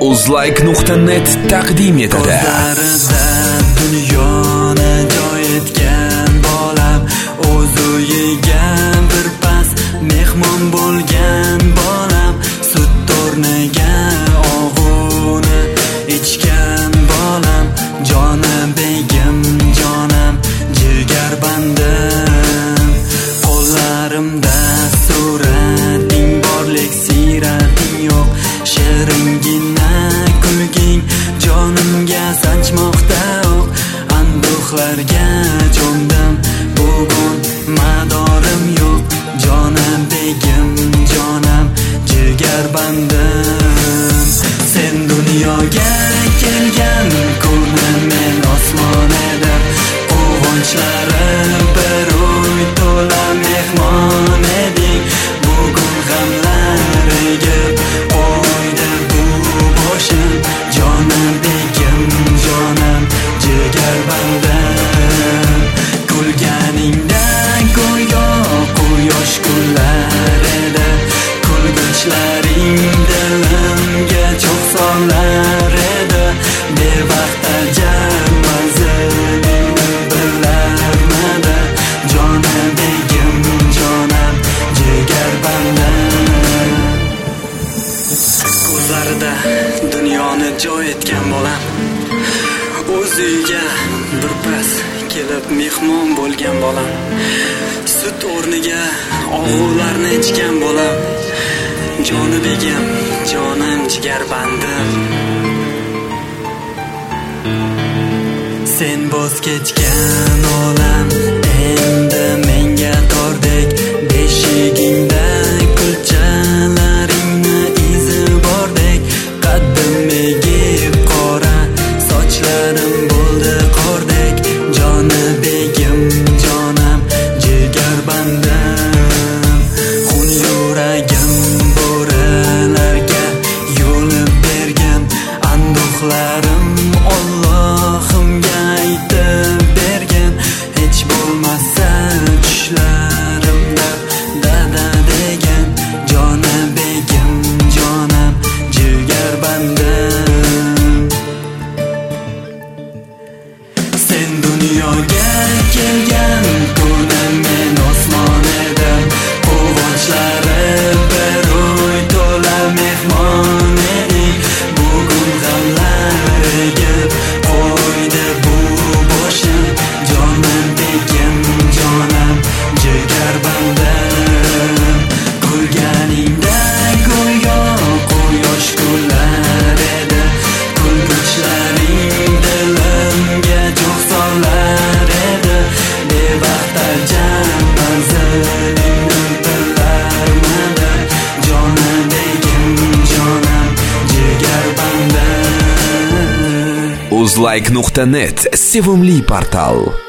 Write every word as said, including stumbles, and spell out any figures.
uzlike nuqta net taqdim etadi. Ko'zlarida dunyoni joy etgan bolam, o'z uyiga bir pas mehmon bo'lgan bolam, sut o'rniga og'uni ichgan bolam, jonim begim jonim jigar bandim, qo'llarimda surating borlik sirating yo'q, shiringina kulging jonimga sanchmoqda o'q, anduhlarga cho'mdim bugun madorim yo'q, jonim begim jonim jigar bandim. Sen dunyoga kelgan kunim men osmon edim, quvonchlari bir uy to'la mehmon eding, bugun g'amlariga qo'ydi bu boshim, jonim begim jonim jigar bandim. Kulganingda go'yo quyosh kunlar edi, kulgichlaring dilimga cho'g' solar edi, bevaqt ajal manzilingni bilarmidi, jonim begim jonim jigar bandim. Ko'zlarida dunyoni joy etgan bolam, o'z uyiga bir pas kelib mehmon bo'lgan bolam, sut o'rniga og'ularni ichgan bolam, joni begim jonim jigar bandim. Sen voz kechgan olam endi menga tordek, beshigingda kulchalaringni izi bordek, qaddim egib qora sochlarim bo'ldi qordek, joni begim jonim jigar bandim. Xun yuragim bo'ralarga yo'l bergan, anduhlarim Allohimga aytib bergan, hech bo'lmasa tushlarimda dada degan, joni begim jonim jigar bandim. Sen dunyoga kelgan kunim men osmon edim, quvonchlari bir uy to'la mehmon eding, bugun g'amlariga qo'ydi bu boshim, jonim begim jonim jigar bandim. Kulganingda go'yo quyosh kunlar edi, kulgichlaring dilimga cho'g' solar edi, bevaqt ajal manzilingni bilarmidi, jonim begim jonim jigar bandim. uzlike nuqta net sevimli portal.